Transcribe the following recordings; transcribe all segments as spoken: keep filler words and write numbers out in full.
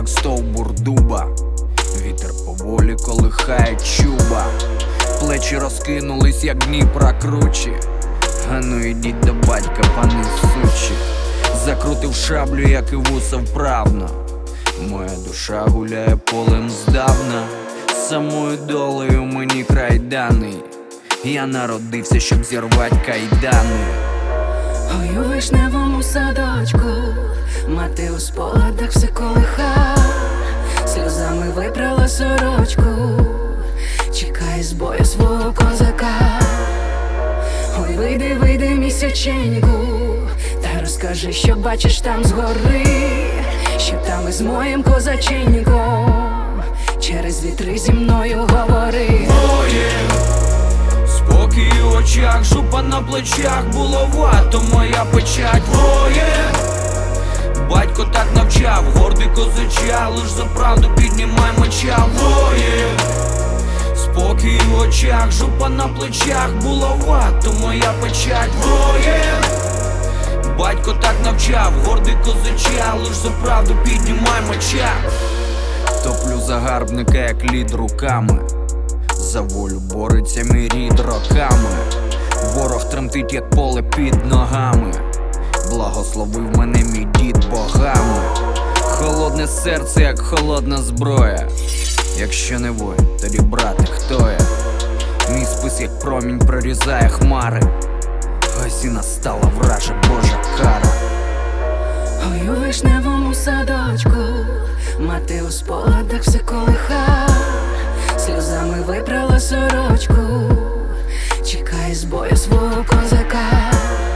як стовбур дуба. Вітер поволі колихає чуба. Плечі розкинулись, як Дніпра кручі. А ну ідіть до батька, пани сучі. Закрутив шаблю, як і вуса вправно. Моя душа гуляє полем здавна. Самою долею мені край даний. Я народився, щоб зірвать кайдани. Ой, у вишневому садочку мати у спогадах все колиха. Сльозами випрала сорочку, чекає з бою свого козака. Ой, вийди, вийди, місяченьку, та розкажи, що бачиш там згори, що там із моїм козаченьком через вітри зі мною говори. Воїн, спокій у очах, жупа на плечах, булавато моя печать. Воїн, батько так навчав, гордий козача, лиш за правду піднімай меча. Воїн, спокій у очах, жупа на плечах, булавато моя печать. Воїн, батько так навчав, гордий козача, лиш за правду піднімай меча. Топлю загарбника, як лід руками, за волю бореться мій рід роками. Ворог тремтить, як поле під ногами. Благословив мене мій дід богами. Холодне серце, як холодна зброя. Якщо не воїн, тоді брате, хто я? Мій спис, як промінь, прорізає хмари. Ось і настала вража Божа кара. Ой, у вишневому садочку мати у спогадах все колиха. Сльозами випрала сорочку, чекає з бою свого козака.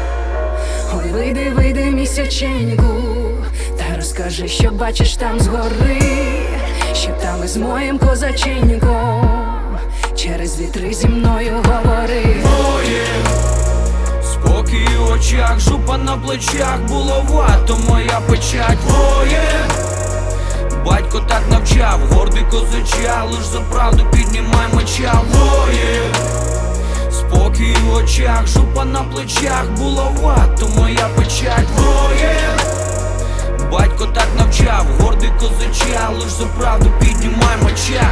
Ой, вийди, вийди, місяченьку, та розкажи, що бачиш там згори, що там із моїм козаченьком через вітри зі мною говори. Воїн, спокій у очах, жупа на плечах, булавато моя печать. Воїн, батько так навчав, гордий козача, лиш за правду піднімай меча. Воїн, спокій у очах, жупа на плечах, булавато моя печать. Воїн, батько так навчав, гордий козача, лиш за правду піднімай меча.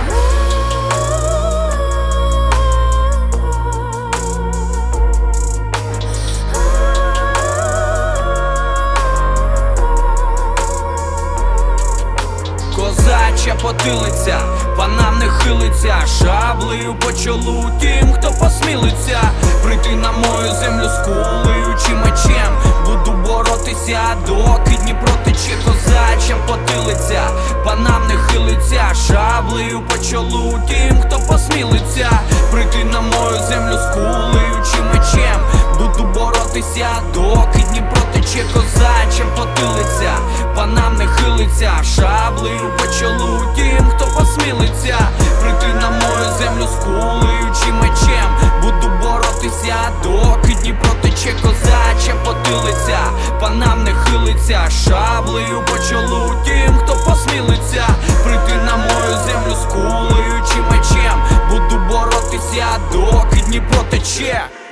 Козача потилиця, панам не хилиться, шаблею по чолу тим, хто посмілиться прийти на мою землю з кулею чи мечем. Буду боротися, доки Дніпро тече. Козача потилиця, панам не хилиться, шаблею по чолу тим, хто посмілиться прийти на мою землю з кулею чи мечем. Буду боротися, доки Дніпро тече. Козача потилиця, панам не хилиться, шаблею по чолу тим, хто посмілиться прийти на мою землю з кулею чи мечем. Буду боротися, доки Дніпро тече. Козача потилиця, панам не хилиться, шаблею по чолу тим, хто посмілиться прийти на мою землю з кулею чи мечем. Буду боротися, доки Дніпро тече.